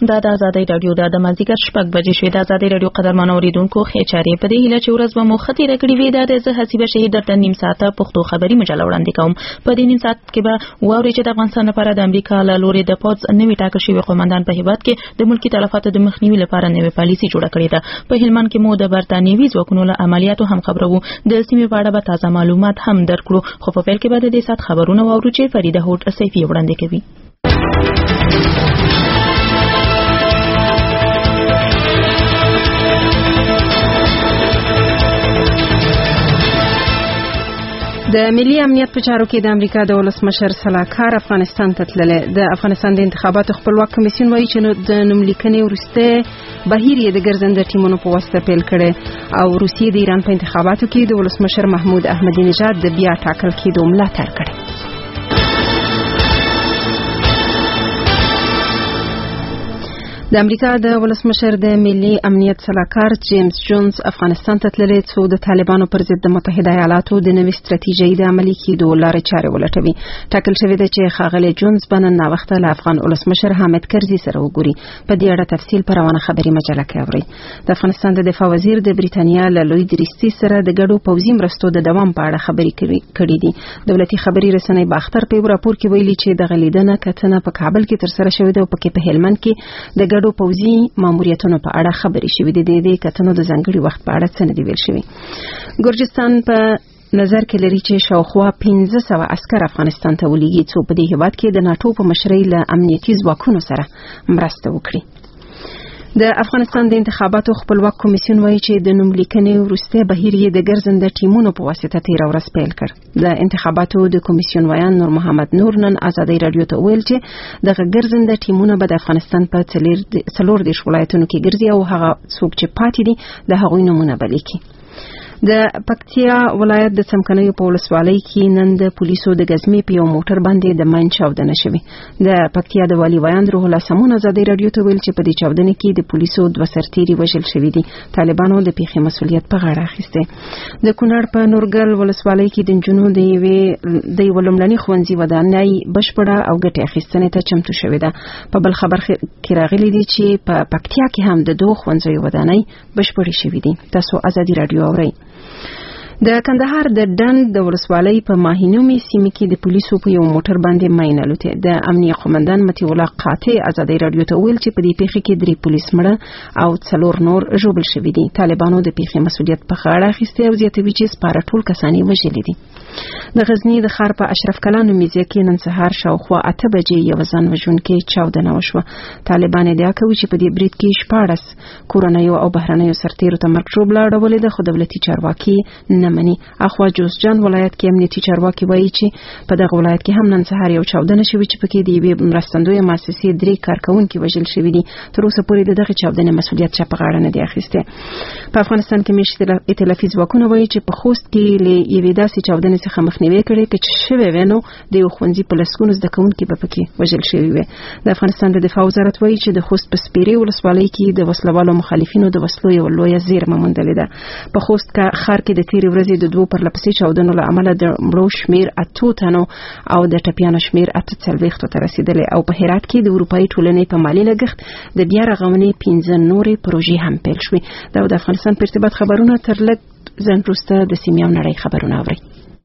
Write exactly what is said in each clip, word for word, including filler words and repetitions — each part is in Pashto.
دا د ازادۍ رادیو د مازیګر شپږ بجې شوې. د ازادۍ رادیو قدرمن اوریدونکو ښې چارې په دې هیله چې ورځ به مو ښه تېره کړې وي. دا د زه حسیبه شهید درته نیم ساعته پښتو خبري مجله وړاندې کوم. په دې نیم ساعت کې به واورئ چې د افغانستان لپاره د امریکا له لوري د پوځ نوي ټاکل شوي قومندان په هیواد کې د ملکي تلفاتو د مخنیوي لپاره نوې پالیسي جوړه کړې ده. په هلمند کې مو د برتانیوي ځواکونو له عملیاتو هم خبرو. د سیمې په اړه به تازه معلومات هم درکړو. خو په پیل کې به د دې سات خبرونه واورو چې فریده هوډ سیفي وړاندې کوي. د ملي امنیت په چارو کې د امریکا د ولسمشر سلاکار افغانستان ته تللی. د افغانستان د انتخاباتو خپلواک کمیسیون وایي چې د نوملیکنې وروسته بهیر یې د ګرځنده ټیمونو په واسطه پیل کړي او روسیې د ایران په انتخاباتو کې د ولسمشر محمود احمدي نژاد د بیا ټاکل کېدو ملاتړ کړی. د امریکا د ولسمشر د ملي امنیت سلاکار جیمز جونز افغانستان ته تللی څو د طالبانو پر ضد د متحده ایالاتو د نوې ستراتیژۍ د عملي کېدو لارې چارې ولټوي. ټاکل شوې ده چې ښاغلی جونز به نن ناوخته له افغان ولسمشر حامد کرزي سره وګوري. په دې اړه تفصیل په روانه خبري مجله کې اورئ. د افغانستان د دفاع وزیر د بریتانیا له لوی دریستي سره د ګډو پوځي مرستو د دوام په اړه خبرې کړې دي. دولتي خبري رسنۍ باختر په راپور کې ویلي چې د غلیدنه کتنه په کابل کې تر سره شوې ده او پکې په هلمند کې د ګډو پوځي ماموریتونو په اړه خبرې شوې دي. د دې کتنو د ځانګړي وخت په اړه څه نه دی ویل شوی. ګرجستان په نظر کې لري چې شاوخوا پنځه سوه عسکر افغانستان ته ولېږي څو په دې هیواد کې د ناټو په مشرۍ له امنیتي ځواکونو سره مرسته وکړي. د افغانستان د انتخاباتو خپلواک کمیسیون وایي چې د نوملیکنې وروسته بهیر یې د ګرځنده ټیمونو په واسطه تېره ورځ پیل کړ. د انتخاباتو د کمیسیون ویان نور محمد نور نن ازادۍ رادیو ته ویل چې دغه ګرځنده ټیمونه به د افغانستان په څلور دېرش ولایتونو کې ګرځي او هغه څوک چې پاتې دي د هغوی نومونه به لیکي. د پکتیا ولایت د څمکنیو په ولسوالۍ کې نن د پولیسو د ګزمې په یو موټر باندې د ماین چاودنه شوې. د پکتیا د والي ویاند روح الله سمون ازادۍ رادیو ته ویل چې په دې چاودنې کې د پولیسو دوه سرتیري وژل شوي دي. طالبانو د پیښې مسؤلیت په غاړه اخیستی. د کونړ په نورګل ولسوالۍ کې د نجونو د یوې د یوه لومړني ښوونځي ودانۍ بشپړه او ګټې اخیستنې ته چمتو شوې ده. په بل خبر کې راغلي دي چې په پکتیا کې هم د دوه ښوونځیو ودانۍ بشپړې شوې دي. تاسو ازادۍ رادیو اورئ. د کندهار د ډند د ولسوالۍ په ماهینومي سیمه کې د پولیسو په یو موټر باندې ماین الوته. د امنیه قومندان مطیع الله قاطع ازادۍ رادیو ته ویل چې په دې پیښه کې درې پولیس مړه او څلور نور ژوبل شوي دي. طالبانو د پیښې مسؤلیت په غاړه اخیستی او زیاتوي چې سپاره ټول کسان یې وژلي دي. د غزنی د ښار په اشرف کلا نومیځای کې نن سهار شاوخوا اته بجې یو ځان وژونکې چاودنه وشوه. طالبان ادعا کوي چې په دې برید کې شپاړس کورنیو او بهرنیو سرتیرو ته مرګ ژوبله اړولې ده، خو دولتي چارواکي نه مني. اخوا جوزجان ولایت کې امنیتي چارواکي وایي چې په دغه ولایت کې هم نن سهار یو چاودنه شوې چې پکې د یوې مرستندویه مؤسسې درې کارکوونکي وژل شوي دي. تر اوسه پورې د دغه چاودنې مسؤلیت چا په غاړه نه دی اخیستی. په افغانستان کې مېشت ائتلافي ځواکونه وایي چې په خوست کې له یوې داسې چاودنې څخه مخنیوي کړی چې شوی وي نو د یو ښوونځي په لسګونو زده کوونکي به پکې وژل شوي وي. د افغانستان د دفاع وزارت وایي چې د خوست په سپیرې ولسوالۍ کې د وسلوالو مخالفینو د وسلو یو لویه زیرمه موندلې ده. په خوست ښار کې د تېرې ورځې د دوو پرلپسې چاودنو له امله د مړو شمېر اتو تنو او د ټپیانو شمېر اته څلوېښتو ته رسېدلی او په هرات کې د اروپایي ټولنې په مالي لګښت د بیا رغونې پنځه نورې پروژې هم پیل شوې. دا د افغانستان په ارتباط خبرونه تر لږ ځنډ وروسته د سیمې او نړۍ خبرونه اورئ.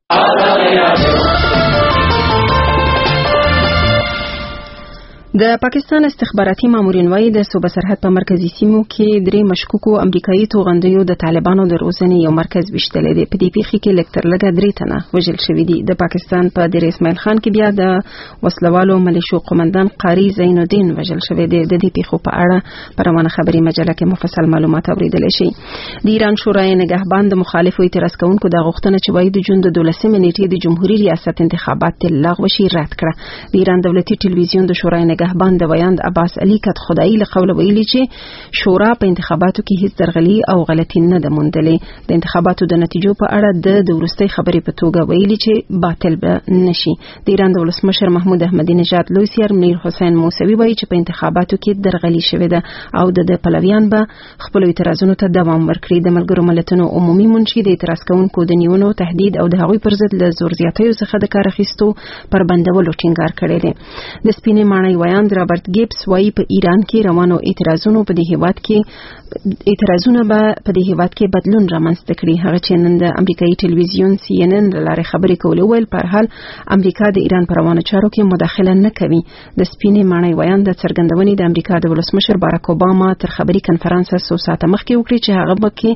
د پاکستان استخباراتي مامورین وايي د صوبه سرحد په مرکزی سیمو کې درې مشکوکو امریکایي توغندیو د طالبانو د روزنې یو مرکز وشتلې دی. په دې پیښه کې لکتر لګه درې تنه وژل شوي دي. د پاکستان په دیر اسماعیل خان کې بیا د وسلوالو ملیشو قومندان قاری زین الدین وژل شوی دی. د دې پیښو په اړه په روانه خبري مجله کې مفصل معلومات اوریدل شي. د ایران شورای نگهبان د مخالفو اعتراض کوونکو د غوښتنه چې وايي د جون د دولسمې نیټې د جمهوریت ریاست انتخابات لغوه شي رد کړه. د ایران دولتي ټلویزیون د شورای نگهبان د ویاند عباس علي کت خدایي له قوله ویلي چې شورا په انتخاباتو کې هیڅ درغلي او غلطي نه ده موندلې. د انتخاباتو د نتیجو په اړه د وروستۍ خبرې په توګه ویلي چې باطل به نشي. د ایران د ولسمشر محمود احمدي نژاد لوی سیار میر حسین موسوي وایي چې په انتخاباتو کې درغلي شوې ده او د پلویان به خپل اعتراضونو ته دوام ورکړي. د ملګرو ملتونو عمومي منشي د اعتراض کوونکو د نیونو تهدید او د هغوی پر ضد له زور زیاتیو څخه د کار اخیستو پر بندولو ټینګار کړی دی. د سپینې ماڼۍ ویاند رابرټ ګیبس وایي په ایران کې روانو اعتراضونو په دې هیواد کې اعتراضونه به په دې هیواد کې بدلون رامنځته کړي. هغه چې نن د امریکایي ټلویزیون سی ان ان لاره خبرې کولې ویل په هر حال امریکا د ایران په روانو چارو کې مداخله نه کوي. د سپینې ماڼۍ ویاند د څرګندونې د امریکا د ولسمشر باراک اوباما تر خبري کنفرانس څو ساعته مخکې وکړي چې هغه مکه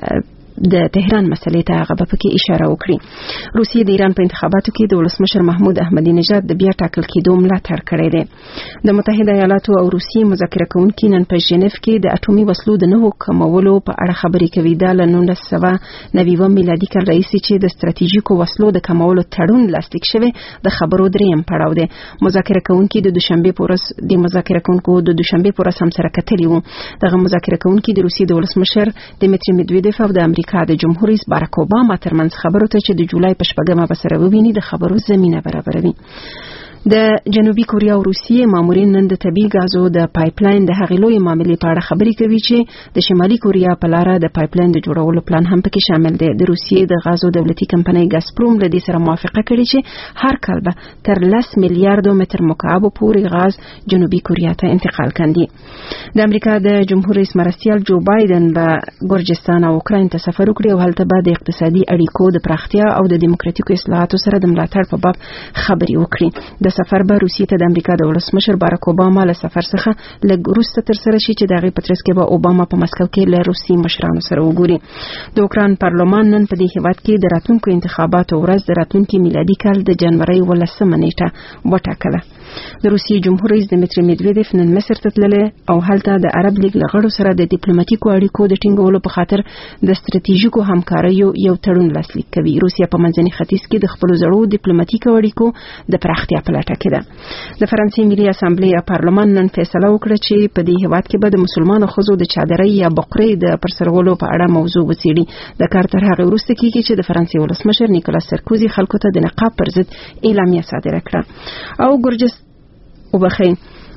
د تهران مسلې ته هغه په کې اشاره وکړي. روسیې د ایران په انتخاباتو کې د ولسمشر محمود احمدی نژاد د بیا ټاکل کېدو ملاتړ کړی دی. د متحده ایالاتو او روسیې مذاکره کوونکي نن په ژنیف کې د اټومي وسلو د نوو کمولو په اړه خبرې کوي. دا له نولس سوه نوي اووه میلادي کال راهیسې چې د ستراتیژیکو وسلو د کمولو تړون لاسلیک شوی د خبرو دریم پړاو دی. مذاکره کوونکي د دوشنبه په ورځ د مذاکره کوونکو د دوشنبه په ورځ هم سره کتلي وو. دغه مذاکره کوونکي د روسیې د ولسمشر دیمیتری میدویدف او د امریکا د جمهور رئیس باراک اوباما ترمنځ خبرو ته چې د جولای په شپږمه به سره وویني د خبرو زمينه برابروي. د جنوبي کوریا او روسیې مامورین نن د طبيعي غازو د پایپلاین د هغې لوی معاملې په اړه خبرې کوي چې د شمالي کوریا په لار د پایپلاین د جوړولو پلان هم پکې شامل دی. د روسیې د غازو دولتي کمپنۍ ګازپروم له دې سره موافقه کړې چې هر کال به تر لس میلیارډ متر مکعب پورې غاز جنوبي کوریا ته انتقال کړي. د امریکا د جمهور رئیس مرستیال جو بایدن به ګورجستان او اوکراین ته سفر وکړي او هلته به د اقتصادي اړیکو د پراختیا او د دیموکراتیکو اصلاحاتو سره د ملاتړ په باب خبرې وکړي. د سفر به روسیې ته د امریکا د ولسمشر باراک اوباما له سفر څخه لږ وروسته ترسره شي چې د هغې په ترڅ کې به اوباما په مسکو کې له روسي مشرانو سره وګوري. د اوکراین پارلمان نن په دې هیواد کې د راتلونکو انتخاباتو ورځ د راتلونکي میلادي کال د جنوري ولسمه نیټه وټاکله. د روسیې جمهور رئیس دیمیتری میدویدف نن مصر ته تللی او هلته د عرب لیګ له غړو سره د ډیپلوماټیکو اړیکو د ټینګولو په خاطر د ستراتیژیکو همکاریو یو تړون لاسلیک کوي. روسیا په منځني ختیځ کې د خپلو زړو ډیپلوماټیکو اړیکو د پراختیا په لټه کې ده. د فرانسې ملي اسامبلې یا پارلمان نن فیصله وکړه چې په دې هیواد کې به د مسلمانو ښځو د چادرۍ یا بقرې د پرسرولو په اړه موضوع وڅېړي. د کار تر هغې وروسته کېږي چې د فرانسې ولسمشر نیکولاس سرکوزي خلکو ته د نقاب پر ضد اعلامیه صادره کړه. او ګورجست وبخښئ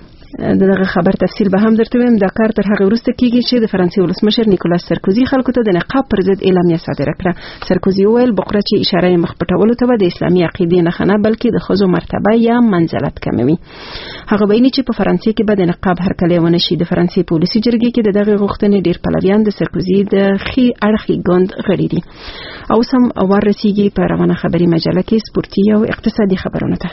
دغه خبر تفصیل به هم درته وایم. دا کار تر هغه وروسته کیږي چې د فرانسې ولسمشر نیکولاس سرکوزي خلکو ته د نقاب پر ضد اعلامیه صادره کړه. سرکوزي وویل بقره چې اشاره یې مخ پټولو ته د اسلامي عقیدې نه نه بلکې د ښځو مرتبه یا منزلت کموي. هغه ویلي چې په فرانسې کې به د نقاب هرکلی ونه شي. د فرانسې پولیسي جرګې کې د دغه غوښتنې ډیر پلویان د سرکوزي د ښي اړخي ګوند غړي دي. او سم اور رسیږي په روانه خبري مجله کې سپورتي او اقتصادي خبرونه ته.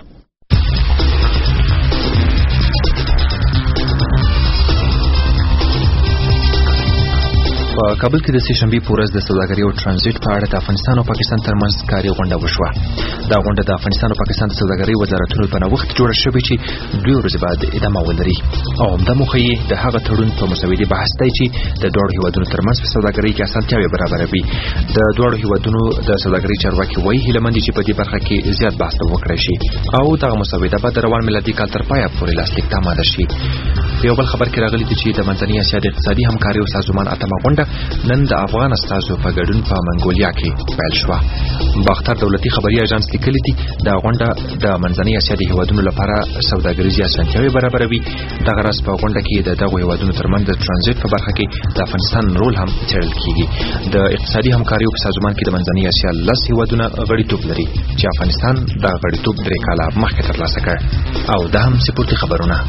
په کابل کې د سې شنبې په ورځ د سوداګرۍ او ترانزیت په اړه د افغانستان او پاکستان ترمنځ کاري غونډه وشوه. دا غونډه د افغانستان او پاکستان د سوداګرۍ وزارتونو په نوښت جوړه شوې چې دوی ورځې بعد ادامه ولري. او همدا موخه یې د هغه تړون په مسودې بحث دی چې د دوه هیوادونو ترمنځ په سوداګرۍ کې اسانتیاوې برابروي. د دوه هیوادونو د سوداګرۍ چارواکي وایي هیله مند دي چې په دې برخه کې زیات بحث وکړي شي او دغه مسوده به د روان میلادي کال تر پایه پورې لاسلیک ته آماده شي. یو بل خبر کې راغلی دی چې د منځنۍ اسیا د اقتصادي همکارۍ او سازمان اتمه غونډه نن د افغان استازو په ګډون په منګولیا کې پیل شوه. باختر دولتي خبري اژانس لیکلي دي دا غونډه د منځنۍ اسیا د هیوادونو لپاره سوداګریزي اسانتیاوې برابروي. دغه راز په غونډه کې د دغه هیوادونو ترمنځ د ترانزیت په برخه کې د افغانستان رول هم څېړل کیږي. د اقتصادي همکاریو په سازمان کې د منځنۍ اسیا لس هیوادونه غړیتوب لري چې افغانستان د غړیتوب درې کاله مخکې ترلاسه کړ. او دا هم سپورتي خبرونه.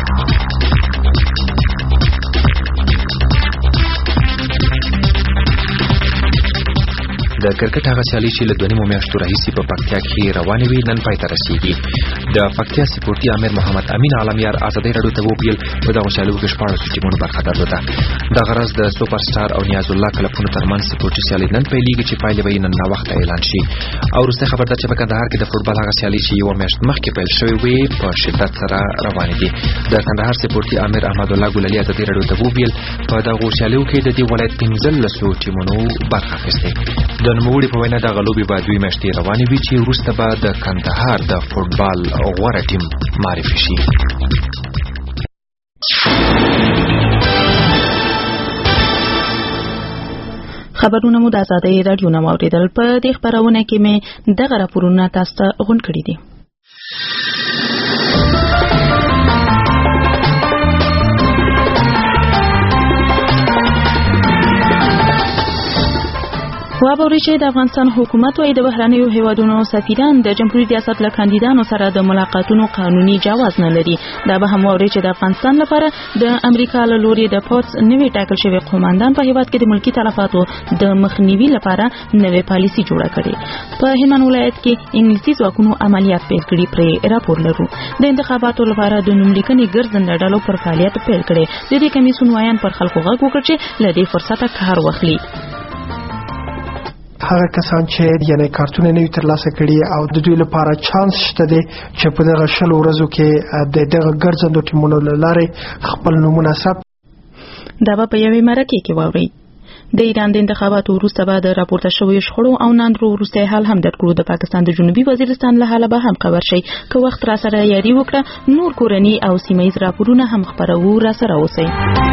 د کرکټ هغه سیالي چې له دوه نیمو میاشتو راهیسې په پکتیا کې روانې وي نن پای ته رسیږي. د پکتیا سپورتي امیر محمد امین عالمیار ازادۍ راډیو ته وویل په دغه سیالیو کې شپاړس ټیمونو برخه درلوده. دغه راز د سوپر سټار او نیاز الله کلبونو ترمنځ سپورتي سیالي نن پیلېږي چې پایلې به نن ناوخته اعلان شي. او وروسته خبر ده چې په کندهار کې د فوټبال هغه سیالي چې یوه میاشت مخکې پیل شوې وي په شدت سره روانې دي. د کندهار سپورتي امیر احمد الله ګلالي ازادۍ راډیو ته وویل په دغه سیالیو کې د دې ولایت پنځلسو ټیمونو برخه اخیستې. د نوموړي په وینا دغه لوبې به دوی میاشتې روانې وي چې وروسته به د کندهار د فوټبال غوره ټیم معرفي شي. خبرونه مو د آزادۍ راډیو نه واورېدل. په دې خبرونه کې مې دغه راپورونه تاسو ته غونډ کړي دي. وابوري چې د افغانستان حکومت وايي د بهرنیو هیوادونو سفیران د جمهوریت ریاست له کاندیدانو سره د ملاقاتونو قانوني جواز نه لري. دا به هم ووري چې د افغانستان لپاره د امریکا له لوري د پوتس نوې ټاکل شوی قوماندان په هیواد کې د ملکی تلفاتو د مخنیوي لپاره نوې پالیسي جوړه کړي. په هلمند ولایت کې انګلیسي ځواکونو عملیات پیل کړي. پرې راپور لرو. د انتخاباتو لپاره د نوملیکنې ګرځنده ډلو پر فعالیت پیل کړي. د دې کمیسیون وایان پر خلکو غږ وکړ چې له دې فرصته کار واخلي. هغه کسان چې یعنی کارتونه نه ترلاسه کړي او د دوی لپاره چانس شته دی چې په دغه شل ورځو کې د دغه ګرځندو ټیمونو لاره خپل نمونه ثبت. دا به په یوې مرکه کې واوري. د ایران د انتخاباتو وروسته به د راپورته شویو شخړو او ناندرو وروسته حال هم درک کړو. د پاکستان د جنوبي وزیرستان له حاله به هم خبر شي. که وخت را سره یاري وکړه نور کورنی او سیمایي راپورونه هم خبرو را سره اوسئ.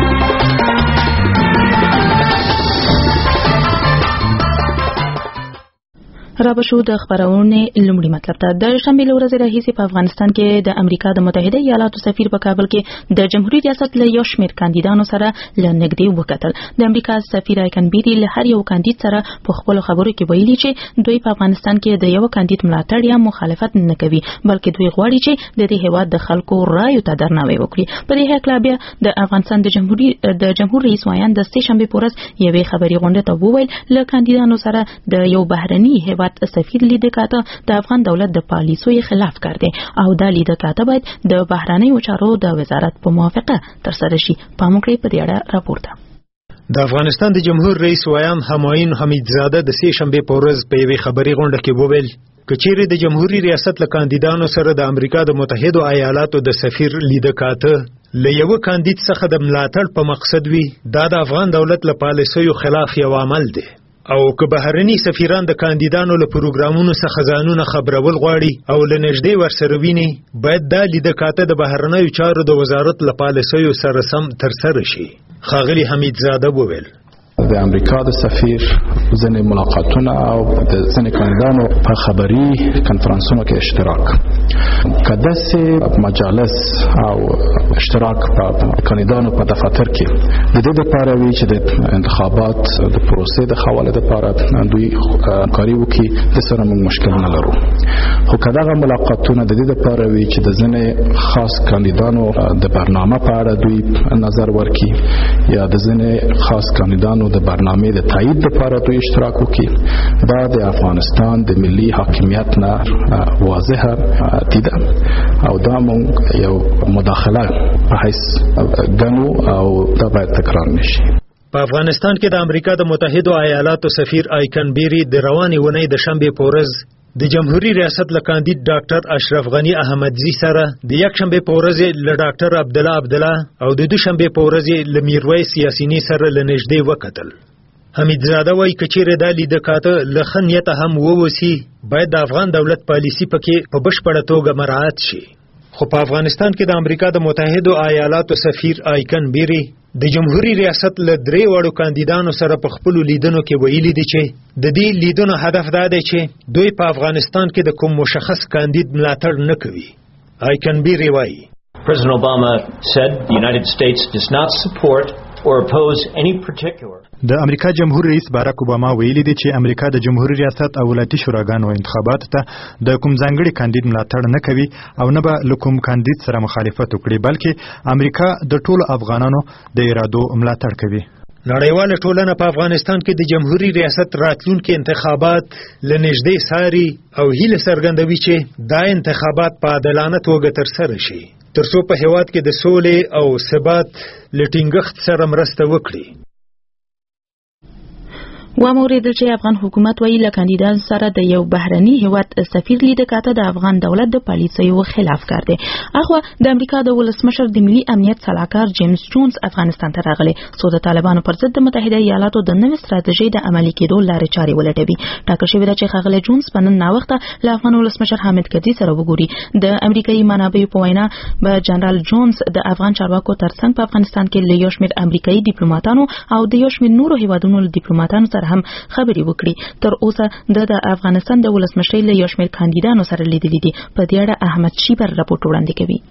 را بشو د خبرونه لومړی مطلب ته. د شنبه ورځې راهیسې په افغانستان کې د امریکا د متحده ایالاتو سفیر په کابل کې د جمهوریت ریاست له یو شمېر کاندیدانو سره لنګدې وکتل. د امریکا سفیر آیکن بیری له هر یو کاندید سره په خپل خبرو کې ویلي چې دوی په افغانستان کې د یو کاندید ملاتړ یا مخالفت نه کوي بلکې دوی غواړي چې د دې هیواد د خلکو رایو ته درناوی وکړي. په دې هکله بیا د افغانستان د جمهوریت د جمهور رئیس وایان د سه شنبه پورز یوې خبري غونډه ته وویل له کاندیدانو سره د یو بهرني هیواد سفیر لیده کاته د افغان دولت د پالیسیو خلاف کړ دي او دا لیده کاته باید د بهرنیو چارو د وزارت په موافقه تر سره شي. پاموکړي په دې اړه راپور ده. د افغانستان د جمهور رئیس وایان همایون حمیدزاده د سه شنبه پورز په یوې خبري غونډه کې وویل کچېره د جمهوریت ریاست له کاندیدانو سره د امریکا د متحده ایالاتو د سفیر لیده کاته له یو کاندید څخه د ملاتړ په مقصد وي دا د افغان دولت له پالیسیو خلاف یو عمل دی او که بهرني سفیران د کاندیدانو له پروګرامونو څخه ځانونه خبرول غواړي او له نږدې ورسره ویني باید دا لیده کاته د بهرنیو چارو د وزارت له پالیسیو سره سم ترسره شي. ښاغلي حمیدزاده وویل د امریکا د سفیر ځینې ملاقاتونه او د ځینې کاندیدانو په خبري کنفرانسونو کې اشتراک که داسې مجالس او اشتراک په کاندیدانو په دفاتر کې د دې لپاره وي چې د انتخابات د پروسې د حواله لپاره دوی همکاري وکړي د سره موږ مشکل نه لرو. خو که دغه ملاقاتونه د دې لپاره وي چې د ځینې خاص کاندیدانو د برنامه په اړه دوی نظر ورکړي یا د ځینې خاص کاندیدانو د برنامه د تایید لپاره دوی اشتراک وکړي دا د افغانستان د ملي حاکمیت نه واضحه دیده او دا مونږ یو مداخله په حیث ګڼو او دا باید تکرار نشي. په افغانستان کې د امریکا د متحده ایالاتو سفیر آیکن بیری د رواني ونې د شنبه پورز د جمهوریت ریاست له کاندید ډاکټر اشرف غنی احمدزی سره د یک شنبه پورز له ډاکټر عبد الله عبد الله او د دوه شنبه پورز له میرویس یاسینی سره لنږدې وکتل. حمیدزاده وایي کچېره د لیده کاته له خنیت هم ووسی باید د افغان دولت پالیسی پکې په بشپړه توګه مراعات شي. خو په افغانستان کې د امریکا د متحده ایالاتو سفیر آیکن بیری د جمهوریت ریاست له درې وړو کاندیدانو سره په خپل لیدنو کې ویلي دي چې د دې لیدنو هدف دا دی چې دوی په افغانستان کې د کوم مشخص کاندید ملاتړ نه کوي. آیکن بیری وایي President Obama said the United States does not support or oppose any particular. د امریکا جمهور رئیس باراک اوباما ویلي دی چې امریکا د جمهوریت ریاست او ولایتي شوراګانو انتخاباتو ته د کوم ځانګړي کاندید ملاتړ نه کوي او نه به له کوم کاندید سره مخالفت وکړي بلکې امریکا د ټولو افغانانو د ارادو ملاتړ کوي. نړیواله ټولنه په افغانستان کې د جمهوریت ریاست راتلونکي انتخابات لنږدې ساري او هیله څرګندوي چې دا انتخابات په عادلانه توګه ترسره شي ترڅو په هیواد کې د سولې او ثبات لټینګښت سره مرسته وکړي. واموریدل چې افغان حکومت ویل له کاندیدانو سره د یو بهرني هیواد سفیر لیده کاته د افغان دولت د پالیسیو خلاف کړ دي. اخو د امریکا د ولسمشر د ملي امنیت صلاحکار جیمز جونز افغانستان ته راغلی څو د طالبانو پر ضد د متحده ایالاتو د نوې ستراتیژۍ د عملي کېدو لارې چارې ولټوي. ټاکل شوې ده چې ښاغلی جونز په نن ناوخته له افغان ولسمشر حامد کرزي سره وګوري. د امریکایي منابعو په وینا به جنرال جونز د افغان چارواکو ترڅنګ په افغانستان کې له یو شمېر امریکایي ډیپلوماټانو او د یو شمېر نورو هیوادونو ډیپلوماټانو سره هم خبري وکړي. تر اوسه د افغانستان د ولسمشر له یو شمېر کاندیدانو سره لیدلې دي. په دې اړه احمد شیبر راپورټ وړاندې کوي.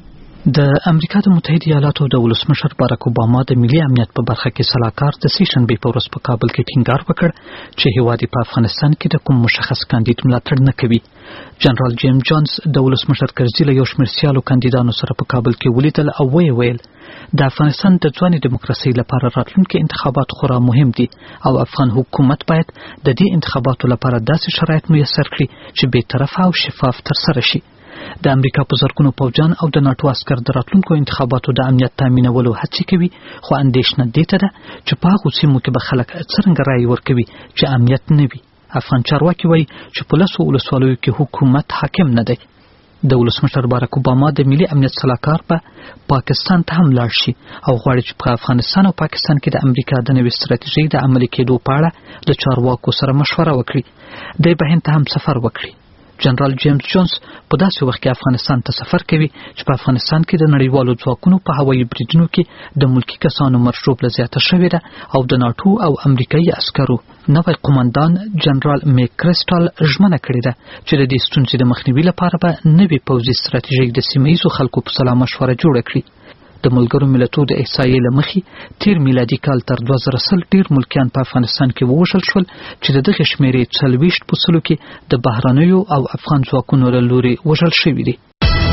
د امریکا د متحده ایالاتو د ولسمشر باراک اوباما د ملي امنیت په برخه کې سلاکار د سې شنبې په ورځ په کابل کې ټینګار وکړ چې هیواد په افغانستان کې د کوم مشخص کاندید ملاتړ نه کوي. جنرال جیم جونز د ولسمشر کرزي له یو شمېر سیالو کاندیدانو سره په کابل کې ولیدل او ویې ویل د افغانستان د ځواني دیموکراسي لپاره راتلونکي انتخابات خورا مهم دي او افغان حکومت باید د دې انتخاباتو لپاره داسې شرایط میسر کړي چې بې طرفه او شفاف ترسره شي. د امریکا په زرګونو پوځیان او د ناتو عسکر د راتلونکو انتخاباتو د امنیت تامینولو هڅې کوي، خو اندېښنه دې ته ده چې په هغو سیمو کې به خلک څرنګه رایې ورکوي چې امنیت نه وي. افغان چارواکي وایي چې په لسو ولسوالیو کې حکومت حاکم نه دی. د ولسمشر باراک اوباما د ملي امنیت سلاکار په پا پاکستان ته هم لاړ شي او غواړي چې په افغانستان او پاکستان کې د امریکا د نوې ستراتیژۍ د عملي کېدو په اړه د چارواکو سره مشوره وکړي. دی به هند ته هم سفر وکړي. جنرال جیمز جونز په داسې وخت کې افغانستان ته سفر کوي چې په افغانستان کې د نړیوالو ځواکونو په هوایي بریدونو کې د ملکی کسانو مرشوب زیاته شوې ده او د ناتو او امریکایي عسکرو نوی قومندان جنرال میکریسټل ژمنه کړې ده چې د دې ستونزې د مخنیوي لپاره به نوې پوځي ستراتیژۍ د سیمه ییزو خلکو په سلا مشوره جوړه کړي. د ملګرو ملتونو د احصایې له مخې تیر میلادي کال تر دوه زره سل ډیر ملکیان په افغانستان کې ووژل شول چې د دغه شمیرې څلوېښت په سلو کې د بهرنیو او افغان ځواکونو له لوري وژل شوي دي.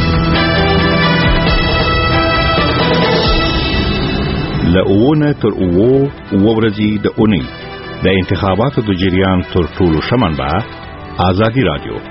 له اوونه تر اوو اوه ورځې د اونۍ د انتخاباتو د جریان تر ټولو ښه منبع ازادي راډیو.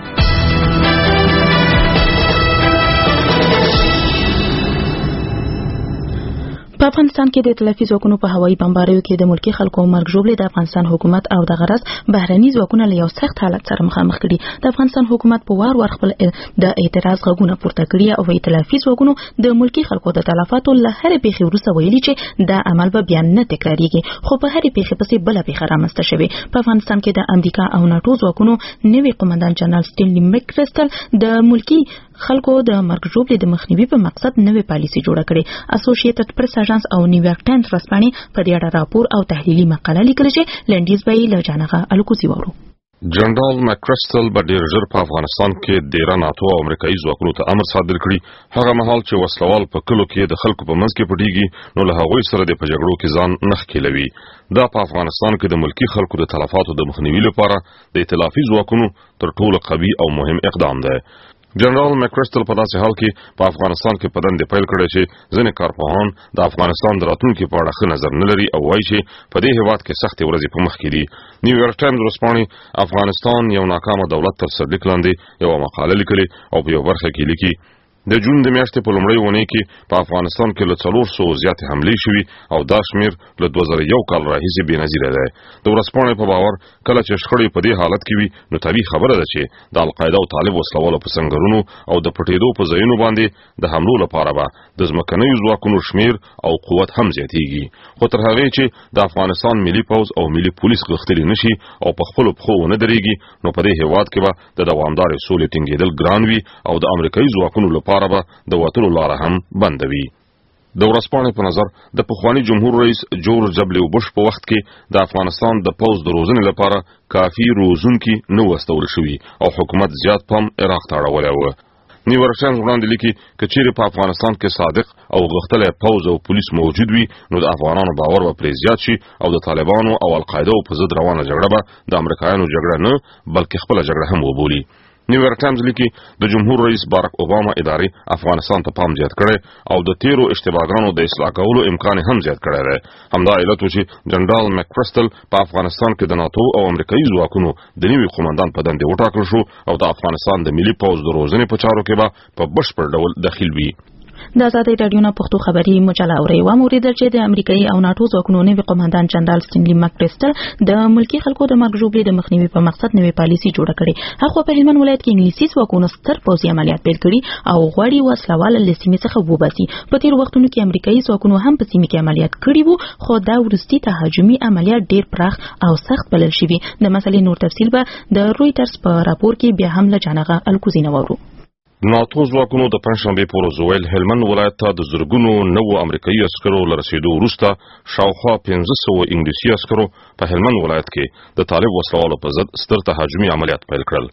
په افغانستان کې د ائتلافي ځواکونو په هوایي بمباریو کې د ملکی خلکو مرګ ژوبلې د افغانستان حکومت او د غرض بهرني ځواکونه له یو سخت حالت سره مخامخ کړي. د افغانستان حکومت په وار وار خپل د اعتراض غږونه پورته کړي او ائتلافي ځواکونو د ملکی خلکو د تلفاتو له هرې پیښې وروسته ویلي چې دا عمل به بیا نه تکراریږي، خو په هرې پیښې پسې بله پیښه رامنځته شوې. په افغانستان کې د امریکا او ناتو ځواکونو نوي قومندان جنرال سټینلي میکریسټل د ملکی خلکو د مرګ ژوبلې د مخنیوي په مقصد نوې پالیسي جوړه کړې. اسوسییټډ پریس اژانس او نیویارک ټایمز ورځپاڼې په دې اړه راپور او تحلیلي مقاله لیکلې چې لنډیز به یې له جانغه الکوزي وورو. جنرال میکریسټل به ډیر ژر په افغانستان کې ډیره ناتو او امریکایي ځواکونو ته امر صادر کړي، هغه مهال چې وسلوال په کلو کې د خلکو په منځ کې پټیږي نو له هغوی سره د په جګړو کې ځان نه ښکیلوي. دا په افغانستان کې د ملکی خلکو د تلفاتو د مخنیوي لپاره د ائتلافي ځواکونو تر ټولو قوي او مهم اقدام دی. جنرال میکریسټل په داسې حال کې په افغانستان کې په دندې پیل کړی چې ځینې کارپوهان د افغانستان د راتلونکي په اړه ښه نظر نه لري او وایي چې په دې هېواد کې سختې ورځې په مخ کې دي. نیویارک ټایمز ورځپاڼې افغانستان یو ناکامه دولت تر سرلیک لاندې یوه مقاله لیکلې او په یو برخه کې لیکي د جون د میاشتې په لومړۍ اونۍ کې په افغانستان کې له څلور سوو زیاتې حملې شوي او دا شمېر له دوه زره یو کال راهیسې بېنظیره دی. د ورځپاڼې په باور کله چې شخړې په دې حالت کې وي نو طبیعي خبره ده چې د القاعده او طالب وسلوالو په سنګرونو او د پټېدو په ځایونو باندې د حملو لپاره به د ځمکنیو ځواکونو شمېر او قوت هم زیاتېږي. خو تر هغې چې د افغانستان ملي پوځ او ملي پولیس غښتلي نشي او په خپلو پښو ونه درېږي نو په دې هېواد کې به د دوامدارې سولې ټینګېدل ګران وي او د امریکایي ځواکونو لپاره به د وتلو لاره هم بندوي. د ورځپاڼې په نظر د پخواني جمهور رئیس جورج ډبلیو بوش په وخت کې د افغانستان د پوځ د روزنې لپاره کافي روزونکي نه و استول شوي او حکومت زیات پام عراق ته اړولی و. نیویارک ټایمز وړاندې لیکي که چیرې په افغانستان کې صادق او غښتلی پوځ او پولیس موجود وي نو د افغانانو باور به پرې زیات شي او د طالبانو او القاعده په ضد روانه جګړه به د امریکایانو جګړه نه بلکې خپله جګړه هم وبولي. نیویارک ټایمز لیکي د جمهور رئیس باراک اوباما ادارې افغانستان ته پام زیات کړی او د تیرو اشتباهګانو د اصلاح کولو امکان هم زیات کړی دی. همدا علت و چې جنرال میکریسټل په افغانستان کې د ناتو او امریکایي ځواکونو د نوي قومندان په دندې وټاکل شو او د افغانستان د ملي پوځ د روزنې په چارو کې به په بشپړ ډول دخیل وي. د ازادي راډیو نه پښتو خبري مجله اوري و موریدل چې د امریکایي او ناتو ځواکونو نوي قومندان جنرال سټینلي میکریسټل د ملکی خلکو د مرګ ژوبلې د مخنیوي په مقصد نوي پالیسي جوړه کړې. هغه په هلمند ولایت کې انګلیسي ځواکونو ستر پوځي عملیات پیل کړي او غواړي وسلوال له سیمې څخه وباسي. په تیر وختونو کې امریکایي ځواکونو هم په سیمه کې عملیات کړي وو خو دا ورستي تهاجمي عملیات ډیر پراخ او سخت بلل شوي. د مسلې نور تفصیل به د رويټرز په راپور کې بیا هم له جانغه الکوزي نورو. ناتو ځواکونو د پنځشنبې په ورځ ویل هلمند ولایت ته د زرګونو نوو امریکایي عسکرو له رسېدو وروسته شاوخوا پنځه سوه انګلیسي عسکرو په هلمند ولایت کې د طالب وسلوالو په ضد ستر تهاجمي عملیات پیل کړل.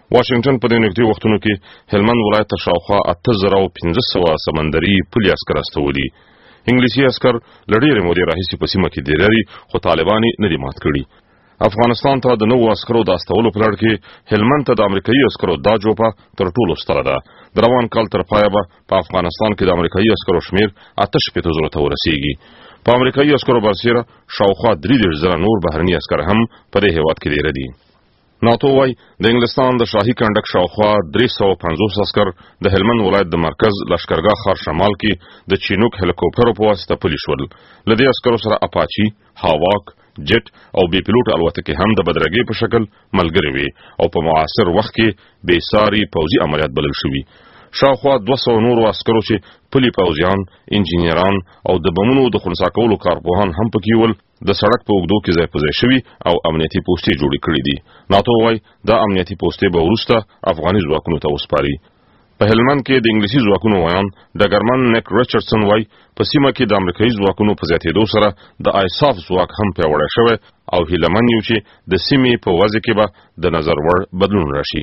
واشنگټن په دې نږدې وختونو کې هلمند ولایت ته شاوخوا اته زره او پنځه سوه سمندري پولي عسکر استولي. انګلیسي عسکر له ډېرې مودې راهیسې په سیمه کې ډېر لري خو طالبان یې نه دي مات کړي. افغانستان ته د نوو عسکرو د استولو په لړ کې هلمند ته د امریکایي عسکرو دا جوپه تر ټولو ستره ده. د روان کال تر پایه به په افغانستان کې د امریکایي عسکرو شمېر اته شپېته زرو ته ورسیږي. په امریکایي عسکرو برسېره شاوخوا درې دېرش زره نور بهرني عسکر هم په دې هېواد کې ډېره دي. ناتو وايي د انګلستان د شاهي کنډک شاوخوا درې سوه پنځوس عسکر د هلمند ولایت د مرکز لشکرګاه ښار شمال کې د چینوک هلیکوپټرو په واسطه پلي شول. له دې عسکرو سره اپاچي، هاواک، جټ او بي پیلوټ الوتکې هم د بدرګۍ په شکل ملګرې وي او په معاصر وخت کې بې ساري پوځي عملیات بلل شوي. شاوخوا دوه سوه نورو عسکرو چې پلي پوځیان، انجینران او د بمونو د خنثی کولو کارپوهان هم پکې ول د سړک په اوږدو کې ځای په ځای شوي او امنیتي پوستې جوړې کړې دي. ناتو وايي دا امنیتي پوستې به وروسته افغاني ځواکونو ته وسپاري. په هلمند کې د انګلیسي ځواکونو ویان ډګرمن نیک ریچارډسن وايي په سیمه کې د امریکایي ځواکونو په زیاتېدو سره د آیساف ځواک هم پیاوړی شوی او هیله من یو چې د سیمې په وضع کې به د نظر وړ بدلون راشي.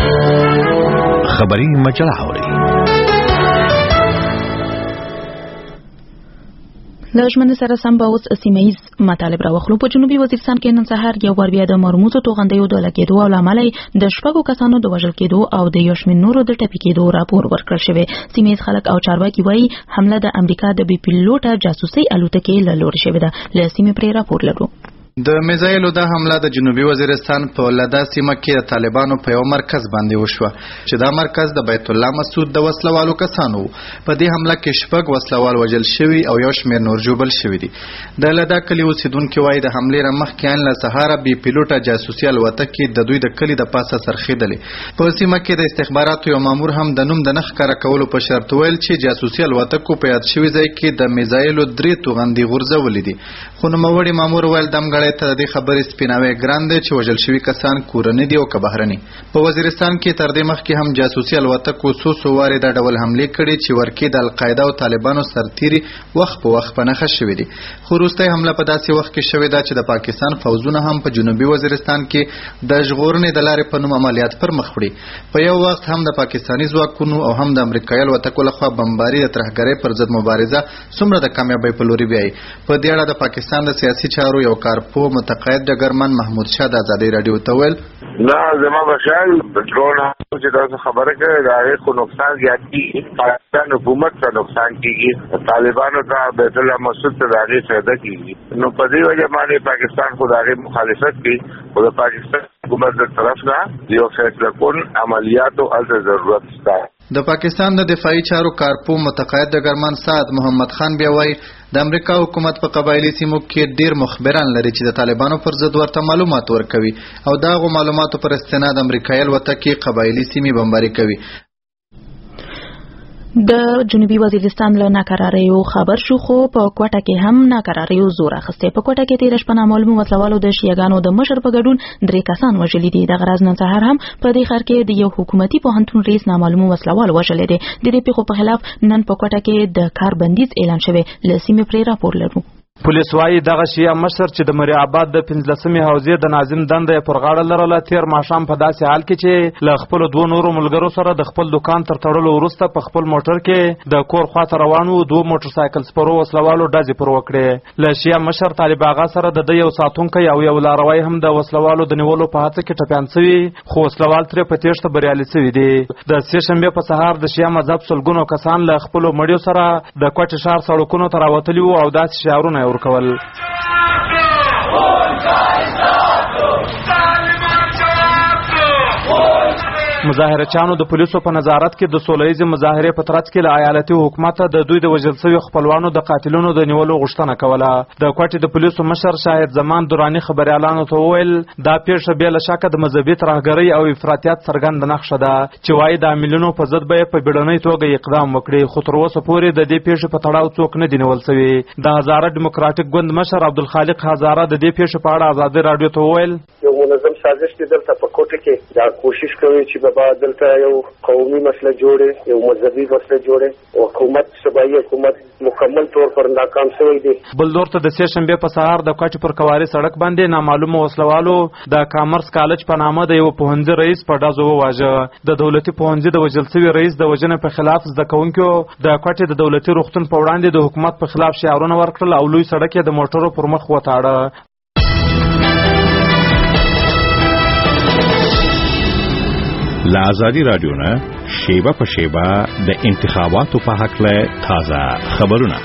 خبري مجله اوري له ژمنې سره سم به اوس سیمه ییز مطالب راوخلو. په جنوبي وزیرستان کې نن سهار یو وار بیا د مرموزو توغندیو د لګېدو او له امله د شپږو کسانو د وژل کېدو او د یو شمېر نورو د ټپي کېدو راپور ورکړل شوی. سیمه ییز خلک او چارواکي وایي حمله د امریکا د بي پیلوټه جاسوسي الوتکې له لوري شوې ده. له سیمې پرې راپور لرو. د میزایلو د حمله د جنوبي وزیرستان په لدا سیمه کې د طالبانو په یو مرکز باندې وشوه چې دا مرکز د بیت الله مسعود د وسلوالو کسانو. په دې حمله کې شپږ وسلوال وژل شوي او یو شمېر نور ژوبل شوي دي. د لدا کلي اوسیدونکي وایي د حملې نه مخکې له سهاره بي پیلوټه جاسوسي الوتکې د دوی د کلي د پاسه سرخېدلې. په سیمه کې د استخباراتو یو مامور هم د نوم د نه ښکاره کولو په شرط ویل چې جاسوسي الوتکو په یاد شوي ځای کې د میزایلو درې توغندي غورځولې دي. خو نوموړي مامور ویل دمګړی ته د خبرې سپیناوی ګران دی چې وژل شوي کسان کورني دي او که بهرني. په وزیرستان کې تر دې مخکې هم جاسوسي الوتکو څو څو وارې دا ډول حملې کړي چې ورکې د القاعده او طالبانو سرتیري وخت په وخت په نښه شوي دي. خو وروستی حمله په داسې وخت کې شوې ده چې د پاکستان فوزونه هم په جنوبي وزیرستان کې د ژغورنې د لارې په نوم عملیات پر مخ وړي. په یو وخت هم د پاکستاني ځواکونو او هم د امریکایي الوتکو لخوا بمباري د ترهګرۍ پر ضد مبارزه څومره د کامیابۍ په لوري بیایي. په دې اړه د پاکستان د سیاسي چارو یو کارپوه متقاعد ډګرمن محمود شاه د ازادۍ راډیو ته ویل نه زما بخیال ډرون چې تاسو خبره کړې دا هغه خو نقصان زیات کیږي. پاکستان حکومت ته نقصان کیږي، طالبانو ته بیت الله مسعود ته هغه فائدہ کیږي. نو په دې وجه باندې پاکستان خو هغه مخالفت کوي او د پاکستان حکومت تر طرف نه یو فیصله کون عملیاتو ال ضرورت شته. د پاکستان د دفاعي چارو کارپوه متقاعد ډګرمن سعد محمد خان بیا وایي د امریکا حکومت په قبایلی سیمو کې ډیر مخبران لري چې د طالبانو پر ضد ورته معلومات ورکوي او دغه معلوماتو پر استناد امریکایي الوتکې قبایلی سیمې بمباري کوي. د جنوبي وزیرستان له ناکراریو خبر شو خو په کوټه کې هم ناکراریو زور اخیسته. په کوټه کې تیر شپه نامعلوم وسلوالو د شیعاګانو د مشر په ګډون درې کسان وژلي دي. د غرض نن سهار هم په دې ښار کې د یو حکومتي پوهنتون رئیس نامعلوم وسلوال وژلی دی. د دې پیښو په خلاف نن په کوټه کې د کار بندیز اعلان شوی. له سیمې پرې راپور لرو. پولیس وايي دغه شیعه مشر چې د مری آباد د پنځلسمې حوزې د ناظم دنده پر غاړه لرله تیر ماښام په داسې حال کې چې له خپل دوه نورو ملګرو سره د خپل دکان تر تړلو وروسته په خپل موټر کې د کور خواته روان وو. دوه موټر سایکل سپرو وسلوالو ډزې پر وکړې. له شیعه مشر طالب آغا سره د یو ساتونکی او یو لاروی هم د وسلوالو د نیولو په هڅه کې ټپیان شوي خو وسلوال ترې په تېښته بریالي شوي دي. د سې شنبې په سهار د شیعه مذهب سلګونو کسان له خپلو مړیو سره د کوټې ښار سړکونو ته راوتلي وو او داسې شعارونه یې ورکول. مظاهرچیانو د پولیسو په نظارت کې د سولهییزې مظاهرې په ترڅ کې له ایالتي حکومت د دوی د وژل شویو خپلوانو د قاتلونو د نیولو غوښتنه کوله. د کوټې د پولیسو مشر شاهد زمان دوراني خبريالانو ته وویل دا پیښه بې له شکه د مذهبي ترهګرۍ او افراطیت څرګنده نښه ده چې وایي د عاملینو په ضد به په بیړنۍ توګه اقدام وکړي. خو تر اوسه پورې د دې پیښې په تړاو څوک نه دي نیول شوي. د هزاره ډیموکراټیک ګوند مشر عبدالخالق هزاره د دې پیښې په اړه ازادي راډیو ته وویل یو منظم سازش دی دلته په کوټه کې دا کوشش کوي چې بابا دلته یو قومي مسله جوړه یو مذهبي مسله جوړه او حکومت صوبایي حکومت مکمل طور پر ناکام شوی دی. بل دور ته د سه شنبه په سهار د کوټ پر کواري سړک باندې نامعلومه وسلوالو د کامرس کالج په نامه د یو پوهنځي رئیس په ډازو وواژه. د دولتي پوهنځي د وژل شوی رئیس د وژنې په خلاف زده کوونکو د کوټ د دولتي روغتون په وړاندې د حکومت په خلاف شعارونه ورکړل او لوی سړک یې د موټرو پر مخ وتاړه. لا آزادی رادیو نه شیبه په شیبه د انتخاباتو په حق له تازه خبرونه.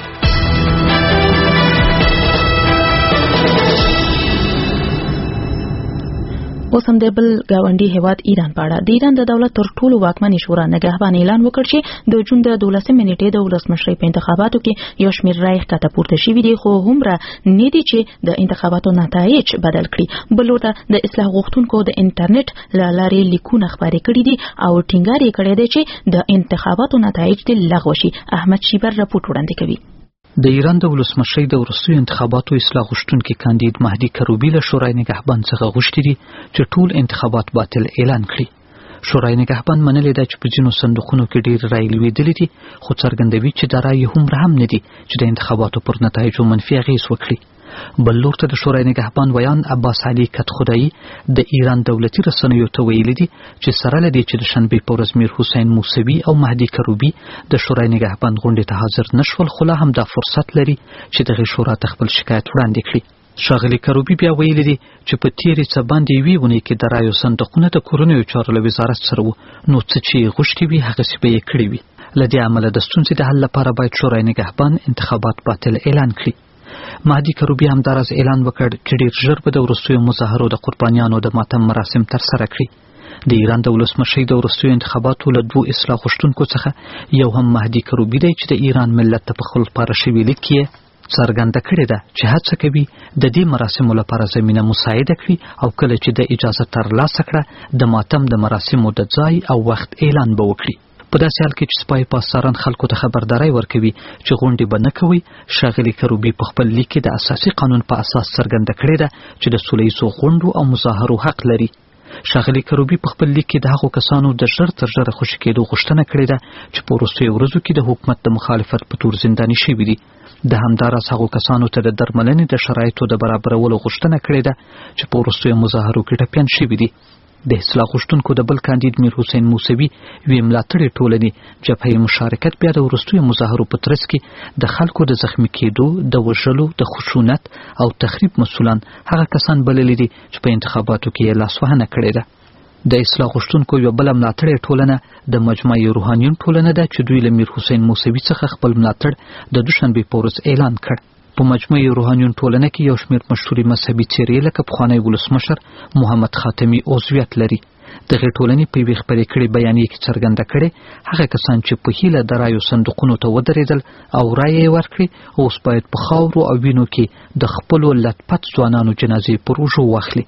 اوس هم د بل گاونډي هیواد ایران په اړه د ایران د دولت تر ټولو واکمنې شورا نگهبان اعلان وکړ چې د جون د دولسمې نیټې د ولسمشرۍ په انتخاباتو کې یو شمېر رایې ښکته پورته شوي دي، خو هومره نه دي چې د انتخاباتو نتایج بدل کړي. بل لور ته د اصلاح غوښتونکو د انټرنیټ له لارې لیکونه خپاره کړي دي او ټینګار یې کړی دی چې د انتخاباتو نتایج دې لغوه شي. احمد شیبر راپورټ وړاندې کوي. د ایران د ولسمشرۍ د وروستیو انتخاباتو اصلاح غوښتونکي کاندید مهدي کروبي له شورای نگهبان څخه غوښتي دي چې ټول انتخابات باطل اعلان کړي. شورای نگهبان منلې ده چې په ځینو صندوقونو کې ډېر رایې لوېدلې دي، خو څرګندوي چې دا رایې هومره هم نه دي چې د انتخاباتو پر نتایجو منفي اغېز وکړي. بل لور ته د شورای نگهبان ویان عباس علي کدخدایي د ایران دولتي رسنیو ته ویلي دي چې سره لدی چې د شنبې په ورځ میر حسین موسوي او مهدي کروبي د شورای نگهبان غونډې ته حاضر نشول، خو لا هم دا فرصت لري چې دغه شورا ته خپل شکایت وړاندې کړي. ښاغلي کروبي بیا ویلي دي چې په تیرې څه باندې یوې اونۍ کې د رایو صندوقونه د کورنیو چارو له وزارت سره وو، نو څه چې غوښتي وي هغسې به یې کړي وي. له دې امله د ستونزې د حل لپاره باید شورای نگهبان انتخابات باطل اعلان کړي. مهدي کروبي همداراز اعلان وکړ چې ډېر ژر به د وروستیو مظاهرو د قربانیانو د ماتم مراسم ترسره کړي. د ایران د ولسمشرۍ د وروستیو انتخاباتو له دوو اصلاح غوښتونکو څخه یو هم مهدي کروبي دی چې د ایران ملت ته په خپل خپاره شوي لیک کې څرګنده کړې ده چې هڅه کوي د دې مراسمو لپاره زمینه مساعده کړي او کله چې د اجازه ترلاسه کړه د ماتم د مراسمو د ځای او وخت اعلان به وکړي. په داسې حال کې چې سپای پاسداران خلکو ته خبرداری ورکوي چې غونډې به نه کوي، ښاغلي کروبي په خپل لیک کې د اساسي قانون په اساس څرګنده کړې ده چې د سوله ییزو غونډو او مظاهرو حق لري. ښاغلي کروبي په خپل لیک کې د هغو کسانو د ژر تر ژره خوشي کېدو غوښتنه کړې ده چې په وروستیو ورځو کې د حکومت د مخالفت په تور زنداني شوي دي. د همداراز هغو کسانو ته د درملنې د شرایطو د برابرولو غوښتنه کړې ده چې په وروستیو مظاهرو کې ټپیان شوي دي. د اصلاح غوښتونکو د بل کاندید میر حسین موسوي وی ملاتړې ټولنې جبهې مشارکت بیا د وروستیو مظاهرو په ترڅ کې د خلکو د زخمی کېدو، د وژلو، د خشونت او تخریب مسؤلان هغه کسان بللي دي چې په انتخاباتو کې یې لاسوهنه کړې ده. د اصلاح غوښتونکو یو بله ملاتړې ټولنه د مجمع روحانیون ټولنه ده چې دوی له میر حسین موسوي څخه خپل ملاتړ د دوشنبې په ورځ اعلان کړ. په مجمع روحانیون ټولنه کې یو شمېر مشهوري مذهبي څېرې لکه پخوانی ولسمشر محمد خاتمي عضویت لري. دغې ټولنې په یوې خپرې کړې بیانیې کې څرګنده کړې هغه کسان چې په هیله د رایو صندوقونو ته ودرېدل او رایې یې ورکړې اوس باید په خاورو او وینو کې د خپلو لټپت ځوانانو جنازې پر اوږو واخلي.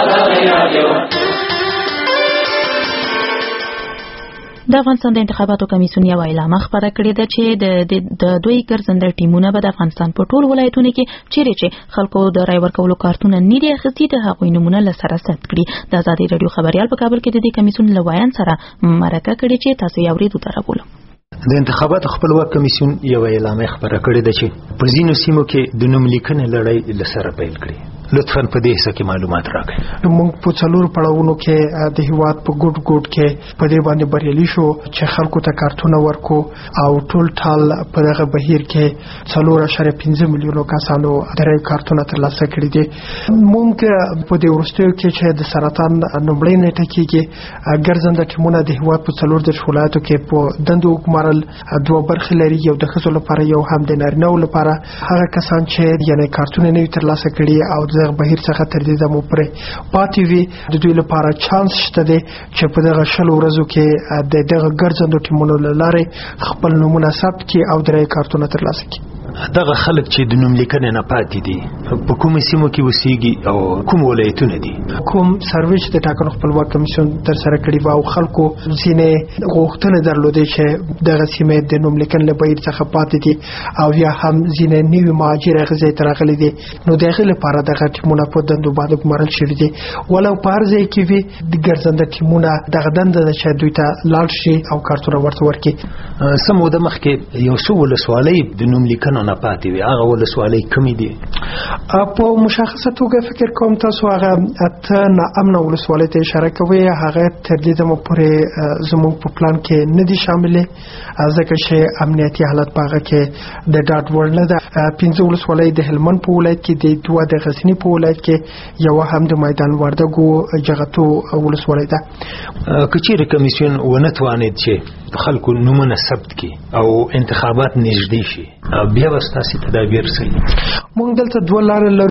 د افغانستان د انتخاباتو کمیسیون یو اعلامیه خپره کړې ده چې د د دوی ګرځنده ټیمونه به د افغانستان په ټولو ولایتونو کې چیرې چې خلکو د رای ورکولو کارتونه نه دي اخیستي د هغوی نومونه له سره ثبت کړي. د ازادي راډیو خبریال په کابل کې د دې کمیسیون له ویان سره مرکه کړې چې تاسو یې اورېدو ته راولم. د انتخاباتو خپلواک کمیسیون یو اعلامیه خپره کړې ده چې په ځینو سیمو کې د نوم لیکنې لړۍ له سره پیل کړي. لطفاً په دې څه کې معلومات راکړئ. موږ په څلور پړاوونو کې د هیواد په ګډ ګډ کې په دې باندې بریالي شو چې خلکو ته کارتونه ورکو او ټول ټال په دغه بهیر کې څلور اعشاریه پنځه میلیونو کسانو درې کارتونه ترلاسه کړي دي. موږ په دې وروستیو کې چې د سرطان نومړی نیټه کېږي ګرځنده ټیمونه د هیواد په څلور دېرش ولایتو کې په دندو ګمارل دوه برخې لري، یو د ښځو لپاره یو هم د نارینه‌و لپاره. هغه کسان چې یعنې کارتونه نه وي ترلاسه کړي او دغه بهیر څخه تر دې دمو پورې پاتې وي د دوی لپاره چانس شته دی چې په دغه شل ورځو کې د دغه ګرځندو ټیمونو له لارې خپل نومونه ثبت کړي او درې کارتونه ترلاسه کړي. دغه خلک چې د نوم لیکنې نه پاتې دي په کومو سیمو کې اوسېږي او کوم ولایتونه دي؟ کوم سرویس د ټاکنو خپلواک کمیسیون تر سره کړی و او خلکو ځینې غوښتنې درلودې چې دغه سیمې د نوم لیکنې له بهیر څخه پاتې دي او یا هم ځینې نوي مهاجر غزې ته راغلي دي، نو دغه لپاره دغه ټیمونه په دندو باندې ګمارل شوي دي. ولو په هر ځای کې وي د ګرځنده ټیمونه دغه دنده ده چې دوی ته لاړ شي او کارتونه ورته ورکړي. څه موده مخکې یو څو ولسوالۍ د نوم لیکنو نه پاتې وي، هغه ولسوالۍ کومې دي؟ په مشخصه توګه فکر کوم تاسو هغه اته ناامنه ولسوالۍ ته اشاره کوئ، هغه تر دې دمه پورې زموږ په پلان کې نه دي شاملې ځکه چې امنیتي حالت په هغه کې د ډاډ وړ نه ده. پنځه ولسوالۍ د هلمند په ولایت کې دي، دوه د غزني په ولایت کې، یو هم د میدان وردګو جغتو ولسوالۍ ده. که چیرې کمیسیون ونه توانید چې خلکو نومونه ثبت کړي او انتخابات نږدې شي، بیا به ستاسې تدابیر څه دي؟ موږ دلته دوه لارې لرو.